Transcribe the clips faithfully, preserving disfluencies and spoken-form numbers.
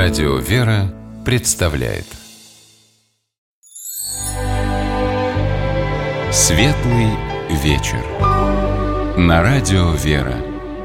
Радио «Вера» представляет Светлый вечер на Радио «Вера».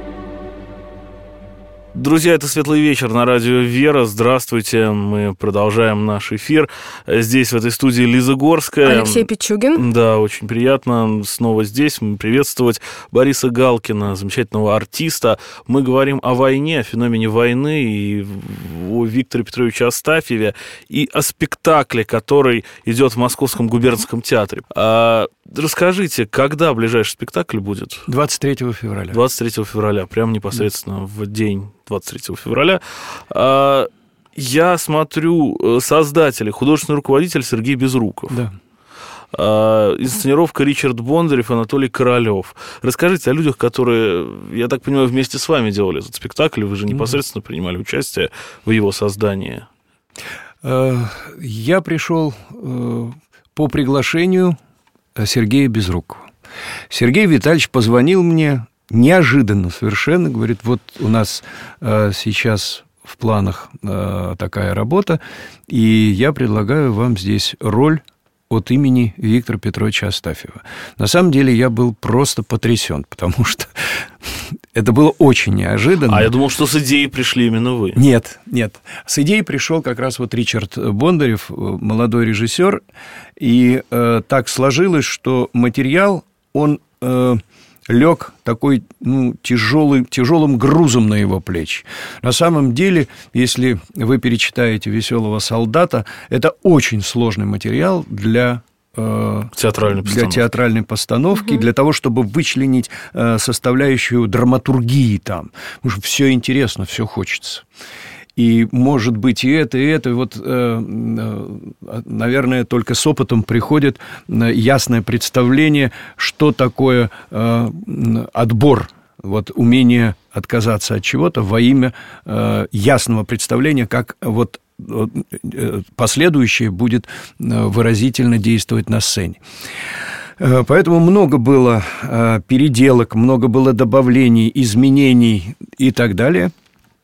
Друзья, это «Светлый вечер» на радио «Вера». Здравствуйте, мы продолжаем наш эфир. Здесь, в этой студии, Лиза Горская. Алексей Пичугин. Да, очень приятно снова здесь приветствовать Бориса Галкина, замечательного артиста. Мы говорим о войне, о феномене войны, и о Викторе Петровиче Астафьеве, и о спектакле, который идет в Московском губернском театре. А, расскажите, когда ближайший спектакль будет? двадцать третьего февраля. двадцать третьего февраля, прямо непосредственно в день двадцать третьего февраля. Я смотрю, создатель, художественный руководитель Сергей Безруков. Да. Инсценировка Ричард Бондарев, Анатолий Королёв. Расскажите о людях, которые, я так понимаю, вместе с вами делали этот спектакль. Вы же непосредственно принимали участие в его создании. Я пришел по приглашению Сергея Безрукова. Сергей Витальевич позвонил мне неожиданно совершенно, говорит, вот у нас э, сейчас в планах э, такая работа, и я предлагаю вам здесь роль от имени Виктора Петровича Астафьева. На самом деле я был просто потрясен, потому что это было очень неожиданно. А я думал, что с идеей пришли именно вы. Нет, нет. С идеей пришел как раз вот Ричард Бондарев, молодой режиссер, и э, так сложилось, что материал, он... Э, лег такой, ну, тяжелый, тяжелым грузом на его плечи. На самом деле, если вы перечитаете «Веселого солдата», это очень сложный материал для, э, театральной для театральной постановки, угу. для того, чтобы вычленить э, составляющую драматургии там. Потому что все интересно, все хочется. И, может быть, и это, и это. Вот, наверное, только с опытом приходит ясное представление, что такое отбор, вот, умение отказаться от чего-то во имя ясного представления, как вот последующее будет выразительно действовать на сцене. Поэтому много было переделок, много было добавлений, изменений и так далее.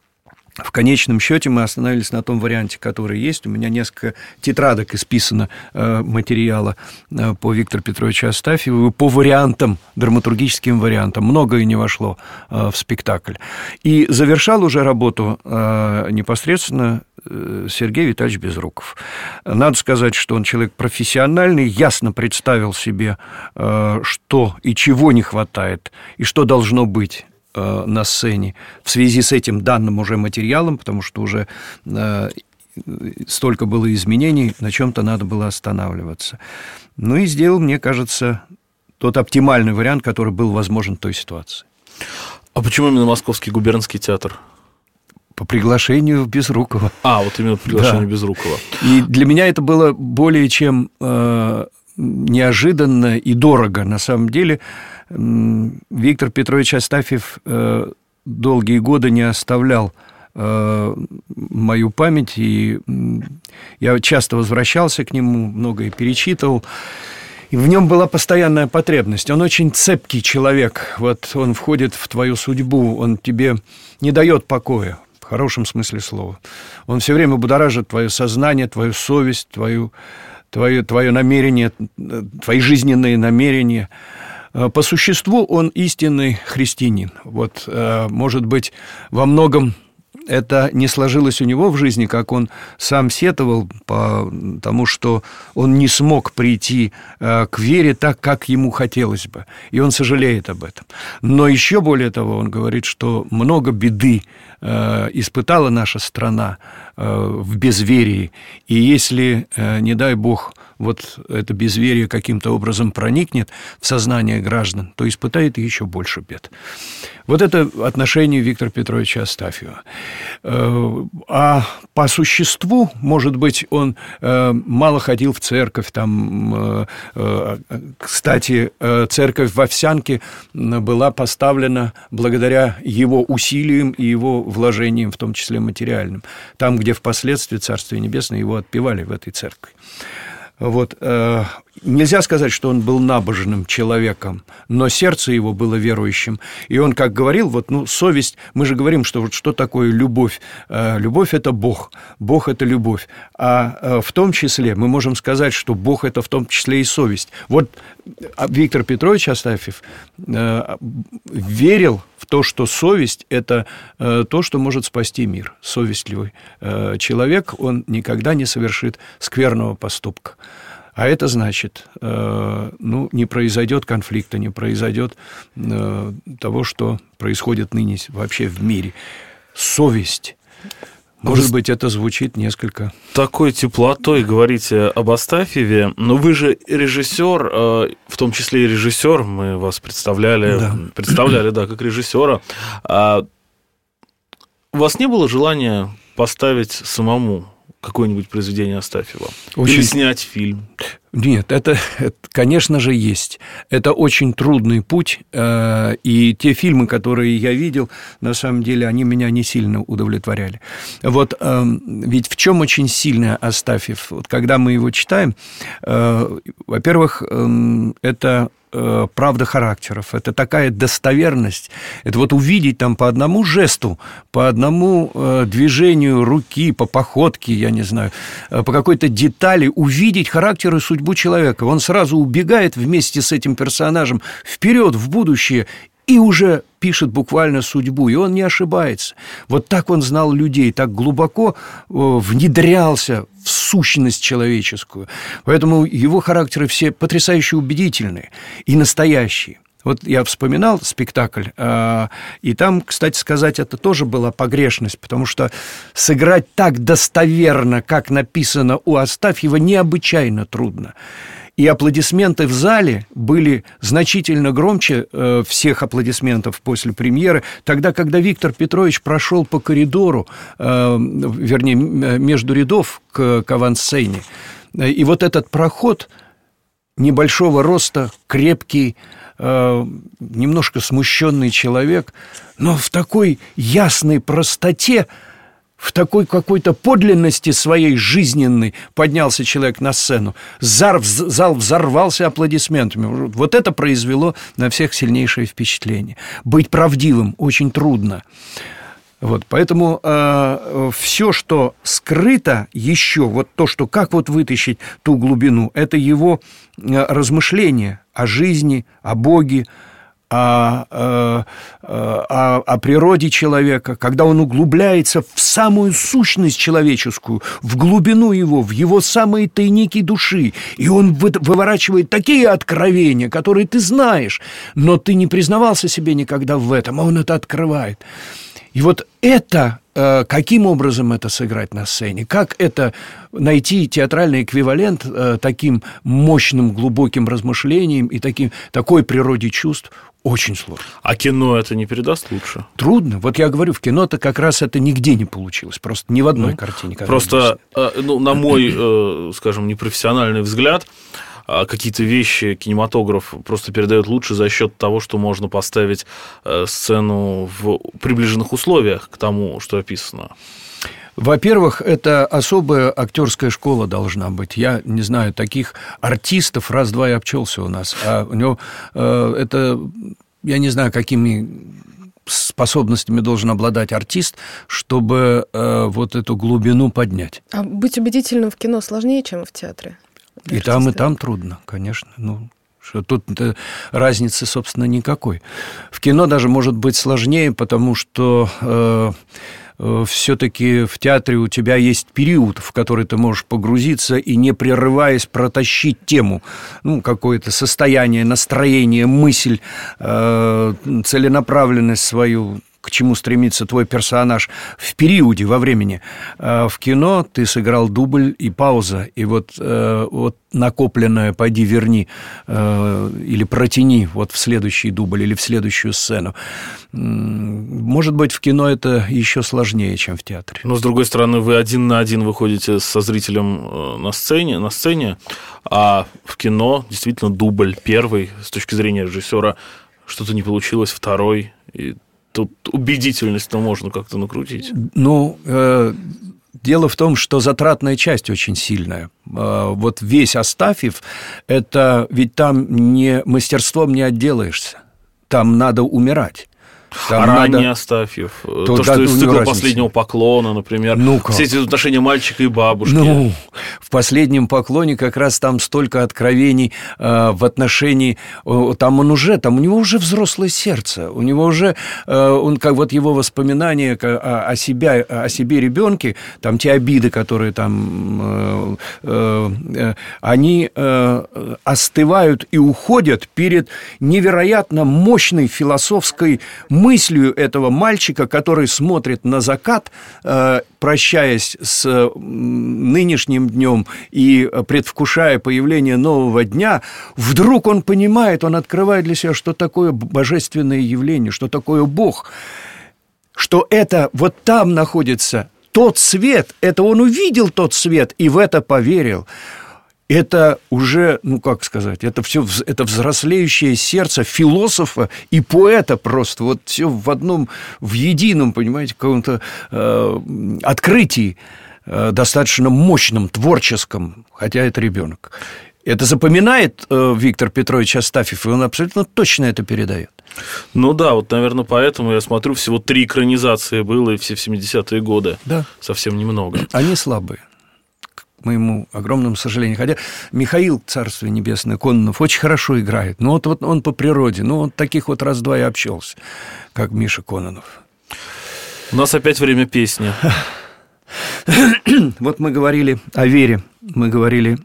В конечном счете мы остановились на том варианте, который есть. У меня несколько тетрадок исписано э, материала э, по Виктору Петровичу Астафьеву, по вариантам, драматургическим вариантам. Многое не вошло э, в спектакль. И завершал уже работу э, непосредственно э, Сергей Витальевич Безруков. Надо сказать, что он человек профессиональный, ясно представил себе, э, что и чего не хватает, и что должно быть на сцене в связи с этим данным уже материалом, потому что уже э, столько было изменений, на чем-то надо было останавливаться. Ну и сделал, мне кажется, тот оптимальный вариант, который был возможен в той ситуации. А почему именно Московский губернский театр? По приглашению Безрукова. А, вот именно по приглашению да. Безрукова. И для меня это было более чем э, неожиданно и дорого. На самом деле Виктор Петрович Астафьев э, долгие годы не оставлял э, мою память, и э, я часто возвращался к нему, многое перечитывал, и в нем была постоянная потребность. Он очень цепкий человек, вот он входит в твою судьбу, он тебе не дает покоя, в хорошем смысле слова. Он все время будоражит твое сознание, твою совесть, твою, твое, твое намерение, твои жизненные намерения. По существу он истинный христианин. Вот, может быть, во многом это не сложилось у него в жизни, как он сам сетовал, потому что он не смог прийти к вере так, как ему хотелось бы. И он сожалеет об этом. Но еще более того, он говорит, что много беды испытала наша страна в безверии. И если, не дай Бог, вот это безверие каким-то образом проникнет в сознание граждан, то испытает еще больше бед. Вот это отношение Виктора Петровича Астафьева. А по существу, может быть, он мало ходил в церковь. Там, кстати, церковь в Овсянке была поставлена благодаря его усилиям и его вложениям, в том числе материальным. Там, где впоследствии Царствие Небесное его отпевали в этой церкви. Вот, э, нельзя сказать, что он был набожным человеком, но сердце его было верующим. И он, как говорил, вот, ну, совесть, мы же говорим, что вот что такое любовь. Э, любовь – это Бог, Бог – это любовь. А э, в том числе мы можем сказать, что Бог – это в том числе и совесть. Вот Виктор Петрович Астафьев э, верил в то, что совесть – это э, то, что может спасти мир. Совестливый э, человек, он никогда не совершит скверного поступка. А это значит, э, ну, не произойдет конфликта, не произойдет э, того, что происходит ныне вообще в мире. Совесть. Может быть, это звучит несколько... Такой теплотой говорите об Астафьеве, но вы же режиссер, э, в том числе и режиссер, мы вас представляли, да. представляли, да, как режиссера. А у вас не было желания поставить самому какое-нибудь произведение Астафьева? Очень... Или снять фильм? Нет, это, это, конечно же, есть. Это очень трудный путь, э, и те фильмы, которые я видел, на самом деле, они меня не сильно удовлетворяли. Вот э, ведь в чем очень сильный Астафьев? Вот когда мы его читаем, э, во-первых, э, это... правда характеров, это такая достоверность, это вот увидеть там по одному жесту, по одному э, движению руки, по походке, я не знаю, э, по какой-то детали, увидеть характер и судьбу человека. Он сразу убегает вместе с этим персонажем вперед, в будущее, и уже пишет буквально судьбу, и он не ошибается. Вот так он знал людей, так глубоко внедрялся в сущность человеческую. Поэтому его характеры все потрясающе убедительные и настоящие. Вот я вспоминал спектакль, и там, кстати сказать, это тоже была погрешность, потому что сыграть так достоверно, как написано у Астафьева, необычайно трудно. И аплодисменты в зале были значительно громче э, всех аплодисментов после премьеры, тогда, когда Виктор Петрович прошел по коридору, э, вернее, между рядов к, к авансцене. И вот этот проход небольшого роста, крепкий, э, немножко смущенный человек, но в такой ясной простоте, в такой какой-то подлинности своей жизненной поднялся человек на сцену. Зал, зал взорвался аплодисментами. Вот это произвело на всех сильнейшее впечатление. Быть правдивым очень трудно. Вот, поэтому э, все, что скрыто еще, вот то, что как вот вытащить ту глубину, это его э, размышления о жизни, о Боге, О, о, о, о природе человека, когда он углубляется в самую сущность человеческую, в глубину его, в его самые тайники души, и он выворачивает такие откровения, которые ты знаешь, но ты не признавался себе никогда в этом, а он это открывает. И вот это, каким образом это сыграть на сцене, как это найти театральный эквивалент таким мощным, глубоким размышлениям и таким, такой природе чувств, очень сложно. А кино это не передаст лучше? Трудно. Вот я говорю, в кино-то как раз это нигде не получилось. Просто ни в одной ну, картине. Просто, ну, на мой, скажем, непрофессиональный взгляд, какие-то вещи кинематограф просто передает лучше за счет того, что можно поставить сцену в приближенных условиях к тому, что описано. Во-первых, это особая актерская школа должна быть. Я не знаю, таких артистов раз-два и обчелся у нас. А у него э, это, я не знаю, какими способностями должен обладать артист, чтобы э, вот эту глубину поднять. А быть убедительным в кино сложнее, чем в театре? И там, и там трудно, конечно. Ну, что тут разницы, собственно, никакой. В кино даже может быть сложнее, потому что э, э, все-таки в театре у тебя есть период, в который ты можешь погрузиться и, не прерываясь, протащить тему, ну, какое-то состояние, настроение, мысль, э, целенаправленность свою, к чему стремится твой персонаж в периоде, во времени. В кино ты сыграл дубль и пауза, и вот, вот накопленное «пойди верни» или «протяни» вот в следующий дубль или в следующую сцену. Может быть, в кино это еще сложнее, чем в театре. Но, с другой стороны, вы один на один выходите со зрителем на сцене, на сцене, а в кино действительно дубль первый, с точки зрения режиссера, что-то не получилось, второй, и тут убедительность-то можно как-то накрутить. Ну, э, Дело в том, что затратная часть очень сильная. Вот весь Астафьев, это ведь там не, мастерством не отделаешься. Там надо умирать. Там а надо... ранний Астафьев, то, то что да, из цикла разницы. «Последнего поклона», например, ну все эти отношения мальчика и бабушки. Ну, в «Последнем поклоне» как раз там столько откровений э, в отношении... Э, там он уже, там у него уже взрослое сердце, у него уже, э, он как вот его воспоминания о, о, себе, о себе ребенке, там те обиды, которые там... Э, э, э, они э, остывают и уходят перед невероятно мощной философской мыслью этого мальчика, который смотрит на закат, э, прощаясь с нынешним днем и предвкушая появление нового дня, вдруг он понимает, он открывает для себя, что такое божественное явление, что такое Бог, что это вот там находится тот свет, это он увидел тот свет и в это поверил. Это уже, ну как сказать, это все, это взрослеющее сердце философа и поэта просто, вот все в одном, в едином, понимаете, каком-то э, открытии, э, достаточно мощном, творческом, хотя это ребенок. Это запоминает э, Виктор Петрович Астафьев, и он абсолютно точно это передает. Ну да, вот, наверное, поэтому я смотрю, всего три экранизации было, и все в семидесятые годы. Да. Совсем немного. Они слабые. К моему огромному сожалению. Хотя Михаил, царствие небесное, Кононов, очень хорошо играет. Ну, вот, вот он по природе. Ну, вот таких вот раз-два и общался, как Миша Кононов. У нас опять время песни. Вот мы говорили о вере, мы говорили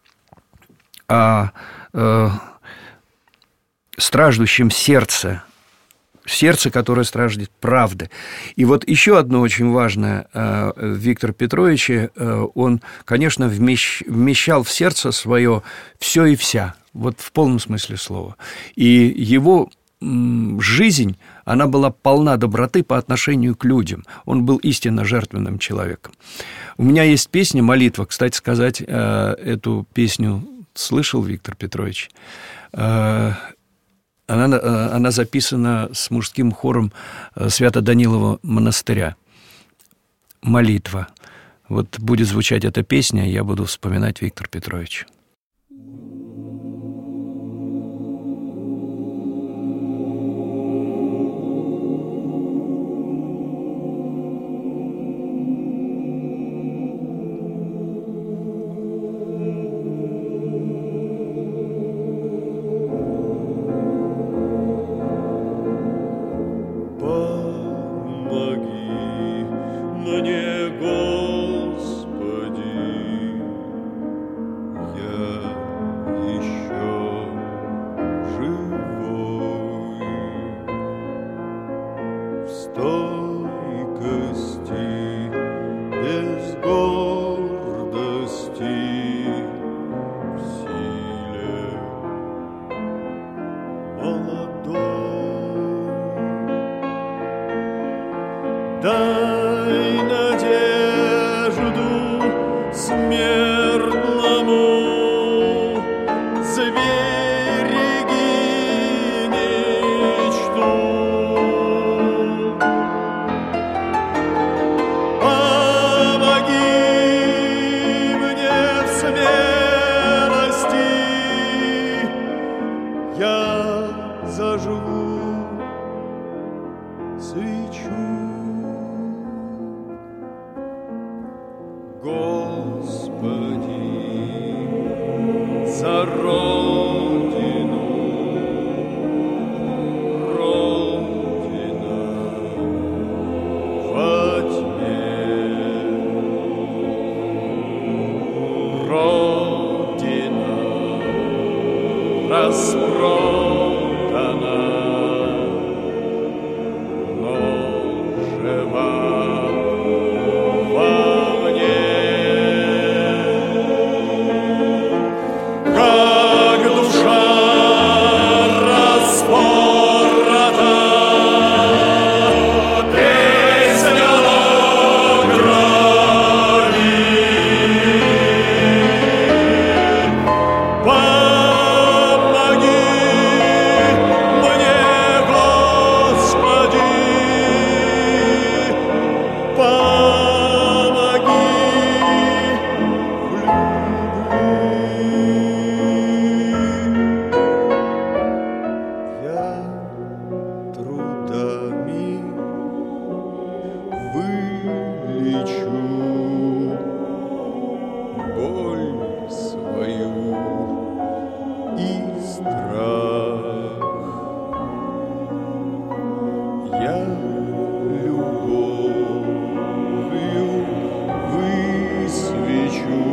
о э, страждущем сердце, сердце, которое страждет правды. И вот еще одно очень важное в Викторе Петровиче, он, конечно, вмещал в сердце свое все и вся, вот в полном смысле слова. И его жизнь, она была полна доброты по отношению к людям. Он был истинно жертвенным человеком. У меня есть песня «Молитва». Кстати сказать, эту песню слышал Виктор Петрович. Она, она записана с мужским хором Свято-Данилова монастыря. «Молитва». Вот будет звучать эта песня, я буду вспоминать Виктора Петровича. Дай надежду смертному, сбереги мечту. Помоги мне в смелости, я зажгу свечу. Господи, за Родину, Родина во тьме, Родина распродана, но жива. вылечу боль свою и страх. Я любовью высвечу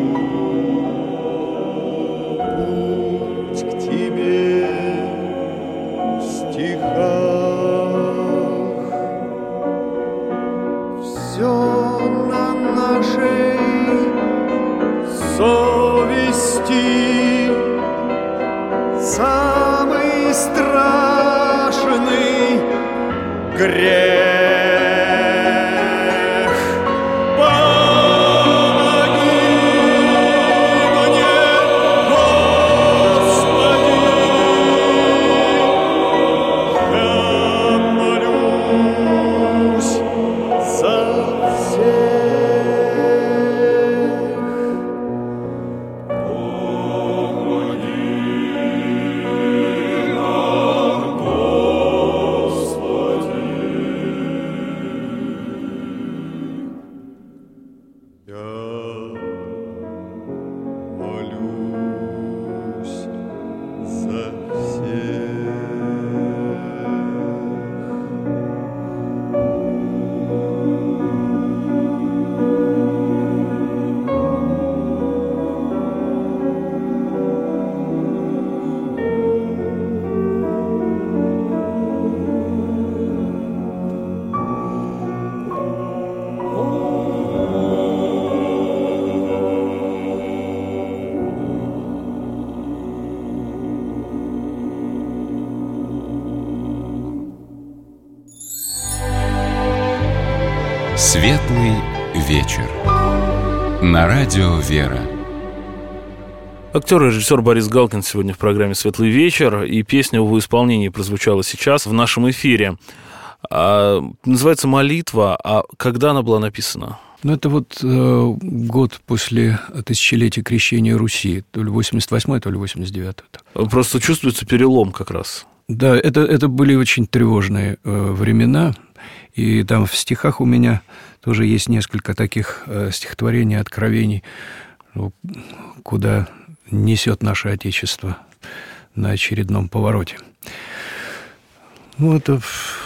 путь к тебе в стихах. Все на нашей совести, самый страшный грех. Помоги мне, Господи, я молюсь за всех. Помоги нам, Господи. Я молюсь за всех. Светлый вечер. На радио «Вера». Актер и режиссер Борис Галкин сегодня в программе «Светлый вечер», и песня в его исполнении прозвучала сейчас в нашем эфире. А, называется «Молитва». А когда она была написана? Ну, это вот э, год после тысячелетия крещения Руси, то ли восемьдесят восьмой, то ли восемьдесят девятый. Просто чувствуется перелом как раз. Да, это, это были очень тревожные э, времена, и там в стихах у меня тоже есть несколько таких э, стихотворений, откровений, ну, куда несет наше Отечество на очередном повороте. Ну, это...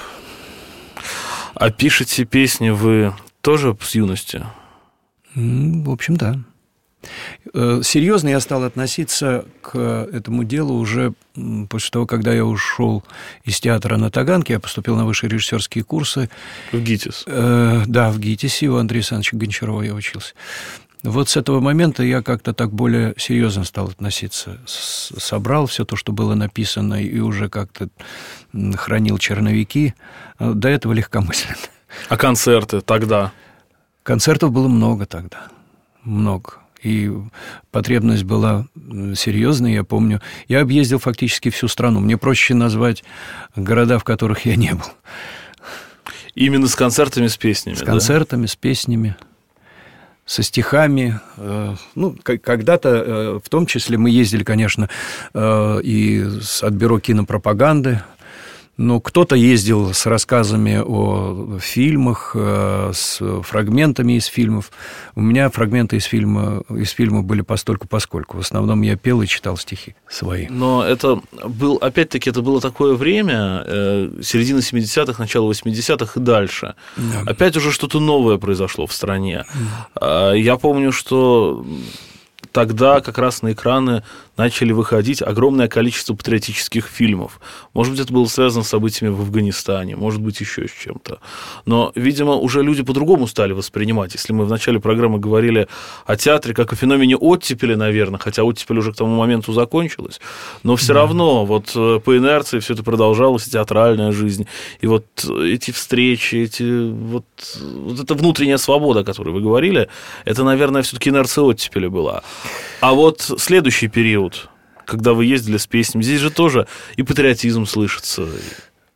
А пишете песни вы тоже с юности? В общем, да. Серьезно я стал относиться к этому делу уже после того, когда я ушел из театра на Таганке, я поступил на высшие режиссерские курсы. В ГИТИС? Да, в ГИТИСе, у Андрея Александровича Гончарова я учился. Вот с этого момента я как-то так более серьезно стал относиться. Собрал все то, что было написано, и уже как-то хранил черновики. До этого легкомысленно. А концерты тогда? Концертов было много тогда. Много. И потребность была серьезная, я помню. Я объездил фактически всю страну. Мне проще назвать города, в которых я не был. Именно с концертами, с песнями? С концертами, да? С песнями, со стихами. Ну, когда-то, в том числе, мы ездили, конечно, и от бюро кинопропаганды. Но кто-то ездил с рассказами о фильмах, с фрагментами из фильмов. У меня фрагменты из фильма, из фильма были постольку-поскольку. В основном я пел и читал стихи свои. Но это был, опять-таки, это было такое время, э, середина семидесятых, начало восьмидесятых и дальше. Да. Опять уже что-то новое произошло в стране. Да. Я помню, что... Тогда как раз на экраны начали выходить огромное количество патриотических фильмов. Может быть, это было связано с событиями в Афганистане, может быть, еще с чем-то. Но, видимо, уже люди по-другому стали воспринимать. Если мы в начале программы говорили о театре как о феномене оттепели, наверное, хотя оттепель уже к тому моменту закончилась, но все да. равно вот по инерции все это продолжалось, театральная жизнь. И вот эти встречи, эти, вот, вот эта внутренняя свобода, о которой вы говорили, это, наверное, все-таки инерция оттепели была. А вот следующий период, когда вы ездили с песнями, здесь же тоже и патриотизм слышится.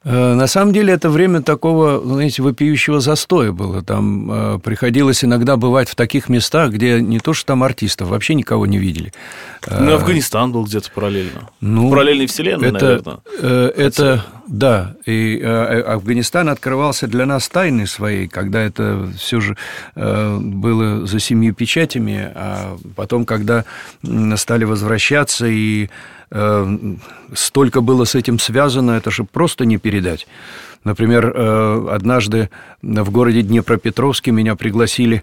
На самом деле это время такого, знаете, вопиющего застоя было. Там э, приходилось иногда бывать в таких местах, где не то, что там артистов, вообще никого не видели. Ну, Афганистан был где-то параллельно. Ну, в параллельной вселенной, это, наверное. Э, это, да. И э, Афганистан открывался для нас тайной своей, когда это все же э, было за семью печатями, а потом, когда стали возвращаться и столько было с этим связано, это же просто не передать. Например, однажды в городе Днепропетровске меня пригласили,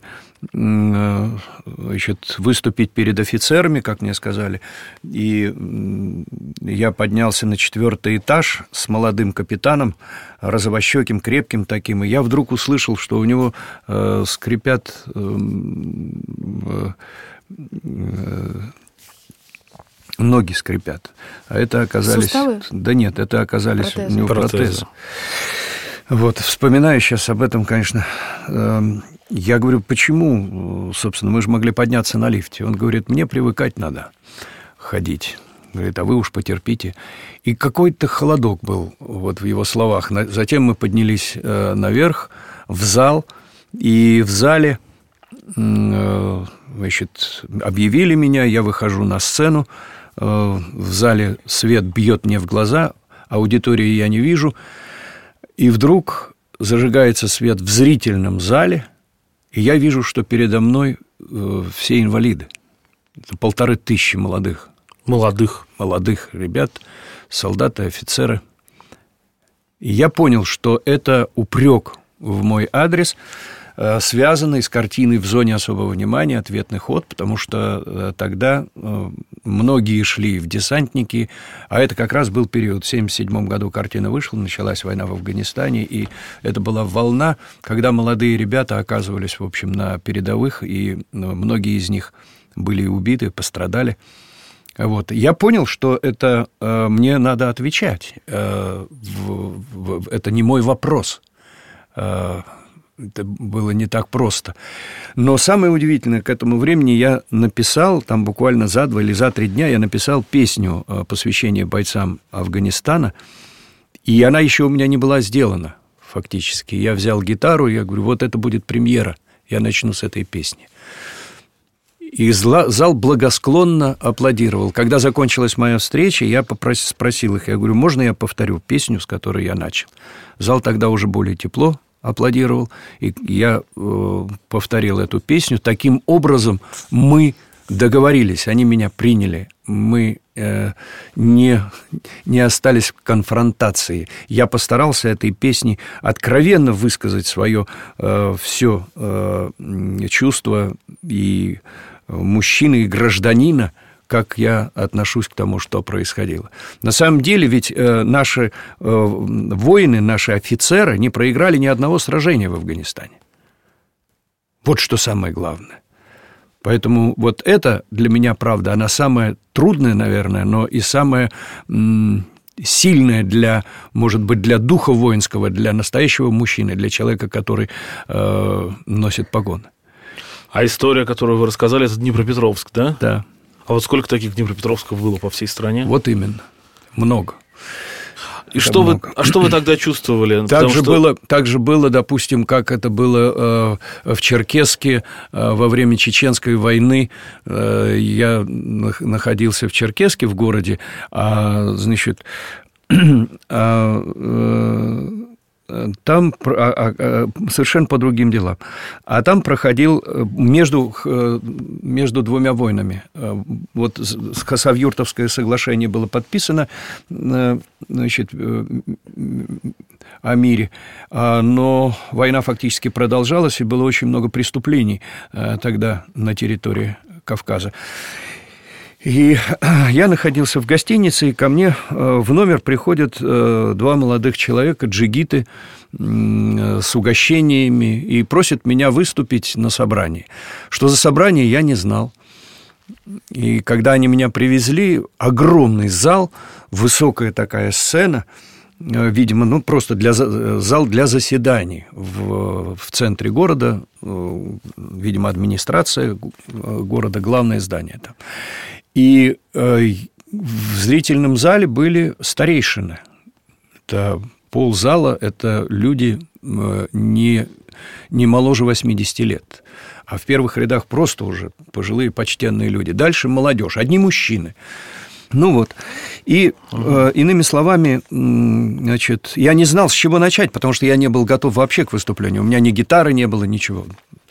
значит, выступить перед офицерами, как мне сказали, и я поднялся на четвертый этаж с молодым капитаном, розовощеким, крепким таким, и я вдруг услышал, что у него скрипят ноги скрипят. А это оказались... Суставы? Да нет, это оказались Протезы. у него Протезы. протезы. Вот, вспоминаю сейчас об этом, конечно. Я говорю, почему, собственно, мы же могли подняться на лифте. Он говорит, мне привыкать надо ходить. Говорит, а вы уж потерпите. И какой-то холодок был вот в его словах. Затем мы поднялись наверх, в зал, и в зале... Значит, объявили меня, я выхожу на сцену, в зале свет бьет мне в глаза, аудитории я не вижу, и вдруг зажигается свет в зрительном зале, и я вижу, что передо мной все инвалиды. Это полторы тысячи молодых. Молодых. Молодых ребят, солдаты, офицеры. И я понял, что это упрек в мой адрес, связанный с картиной «В зоне особого внимания», «Ответный ход», потому что тогда многие шли в десантники, а это как раз был период. В семьдесят седьмом году картина вышла, началась война в Афганистане, и это была волна, когда молодые ребята оказывались, в общем, на передовых, и многие из них были убиты, пострадали. Вот. Я понял, что это э, мне надо отвечать. Э, в, в, это не мой вопрос. Э, Это было не так просто. Но самое удивительное, к этому времени я написал, там буквально за два или за три дня я написал песню посвящения бойцам Афганистана, и она еще у меня не была сделана фактически. Я взял гитару, я говорю, вот это будет премьера, я начну с этой песни. И зал благосклонно аплодировал. Когда закончилась моя встреча, я попросил, спросил их, я говорю, можно я повторю песню, с которой я начал? Зал тогда уже более тепло аплодировал, и я э, повторил эту песню. Таким образом мы договорились, они меня приняли, мы э, не, не остались в конфронтации. Я постарался этой песней откровенно высказать свое э, все э, чувство и мужчины, и гражданина, как я отношусь к тому, что происходило. На самом деле ведь э, наши э, воины, наши офицеры не проиграли ни одного сражения в Афганистане. Вот что самое главное. Поэтому вот это для меня правда, она самая трудная, наверное, но и самая м- сильная для, может быть, для духа воинского, для настоящего мужчины, для человека, который э, носит погоны. А история, которую вы рассказали, это Днепропетровск, да? Да. А вот сколько таких Днепропетровсков было по всей стране? Вот именно. Много. И что вы, а что вы тогда чувствовали? Так же, что... было, так же было, допустим, как это было э, в Черкесске э, во время Чеченской войны. Э, я находился в Черкесске, в городе, а, значит, а, э, там а, а, совершенно по другим делам. А там проходил между, между двумя войнами. Вот Хасавюртовское соглашение было подписано, значит, о мире, но война фактически продолжалась, и было очень много преступлений тогда на территории Кавказа. И я находился в гостинице, и ко мне в номер приходят два молодых человека, джигиты, с угощениями, и просят меня выступить на собрании. Что за собрание, я не знал. И когда они меня привезли, огромный зал, высокая такая сцена, видимо, ну, просто для, зал для заседаний в, в центре города, видимо, администрация города, главное здание там. И э, в зрительном зале были старейшины. Это ползала – это люди не, не моложе восьмидесяти лет. А в первых рядах просто уже пожилые почтенные люди. Дальше молодежь, одни мужчины. Ну вот, и э, иными словами, значит, я не знал, с чего начать, потому что я не был готов вообще к выступлению. У меня ни гитары не было, ничего.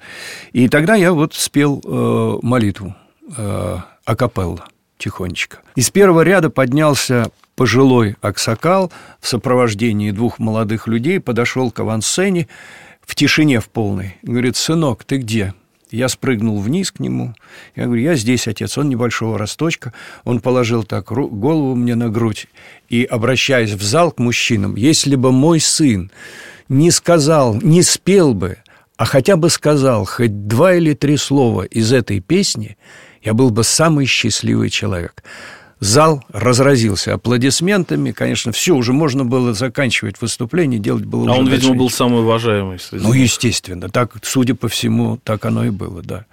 И тогда я вот спел э, молитву э, акапелла тихонечко. Из первого ряда поднялся пожилой аксакал в сопровождении двух молодых людей, подошел к авансцене в тишине в полной. Говорит: сынок, ты где? Я спрыгнул вниз к нему. Я говорю: я здесь, отец. Он небольшого росточка. Он положил так голову мне на грудь и, обращаясь в зал к мужчинам: если бы мой сын не сказал, не спел бы, а хотя бы сказал хоть два или три слова из этой песни, я был бы самый счастливый человек. Зал разразился аплодисментами. Конечно, все, уже можно было заканчивать выступление, делать было а уже... он, дальше... видимо, был самый уважаемый. Среди... Ну, естественно. Так, судя по всему, так оно и было, да.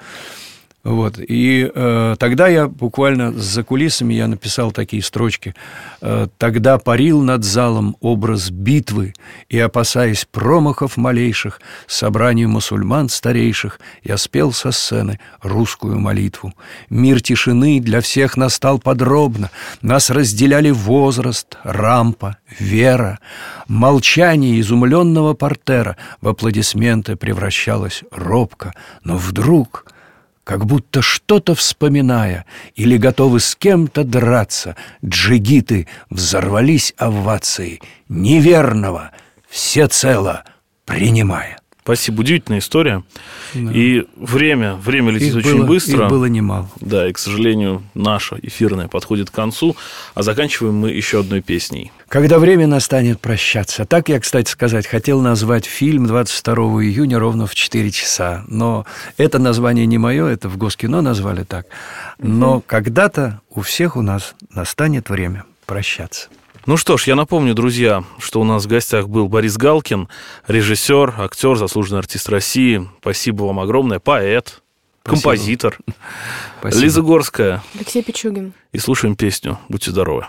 Вот. И э, тогда я буквально за кулисами я написал такие строчки. э, «Тогда парил над залом образ битвы, и, опасаясь промахов малейших, собранию мусульман старейших, я спел со сцены русскую молитву. Мир тишины для всех настал подробно, нас разделяли возраст, рампа, вера. Молчание изумленного портера в аплодисменты превращалось робко, но вдруг... как будто что-то вспоминая или готовы с кем-то драться, джигиты взорвались овацией, неверного всецело принимая». Спасибо, удивительная история. Да. И время, время летит их очень было, быстро. Их было немало. Да, и, к сожалению, наша эфирная подходит к концу, а заканчиваем мы еще одной песней. «Когда время настанет прощаться». Так я, кстати сказать, хотел назвать фильм двадцать второго июня ровно в четыре часа. Но это название не мое, это в Госкино назвали так. Но угу. когда-то у всех у нас настанет время прощаться. Ну что ж, я напомню, друзья, что у нас в гостях был Борис Галкин, режиссер, актер, заслуженный артист России. Спасибо вам огромное. Поэт, Спасибо. Композитор. Спасибо. Лиза Горская. Алексей Пичугин. И слушаем песню «Будьте здоровы».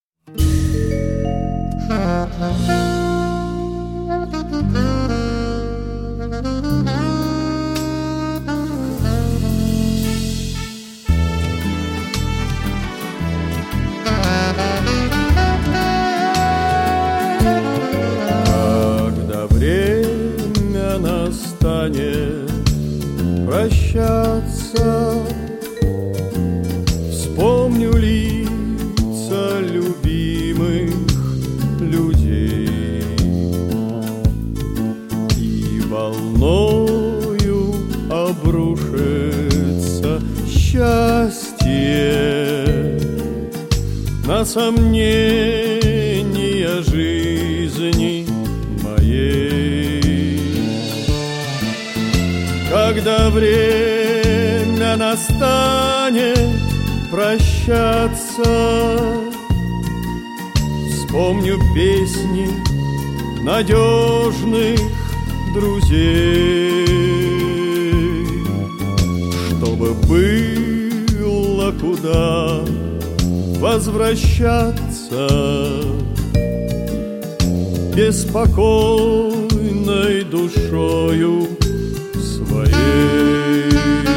Время настанет прощаться, вспомню лица любимых людей, и волною обрушится счастье на сомнения жизни моей. Когда время настанет прощаться, вспомню песни надежных друзей, чтобы было куда возвращаться беспокойной душою своей.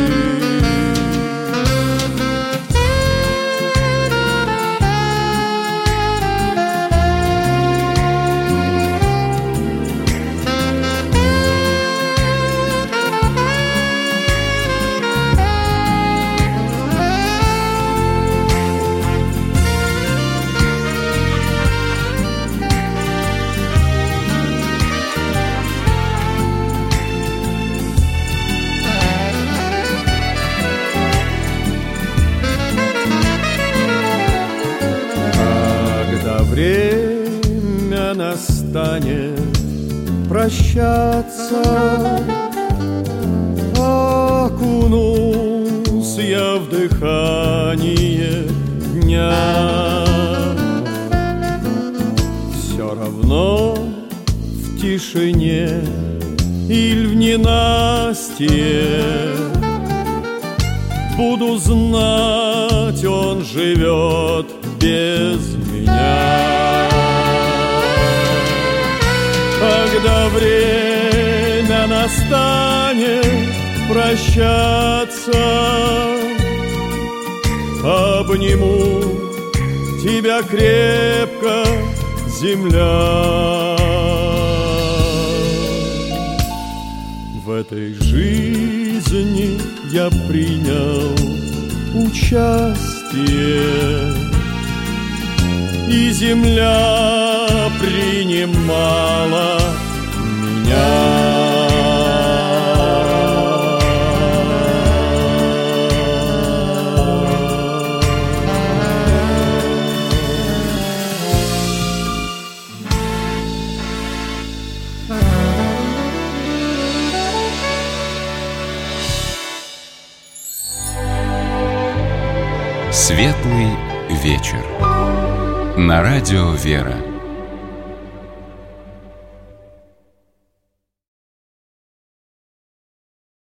Время настанет прощаться, окунусь я в дыхание дня. Все равно в тишине или в ненастье буду знать, он живет без меня. настанет прощаться, обниму тебя крепко, земля. В этой жизни я принял участие, и земля принимала меня. Светлый вечер. На радио «Вера».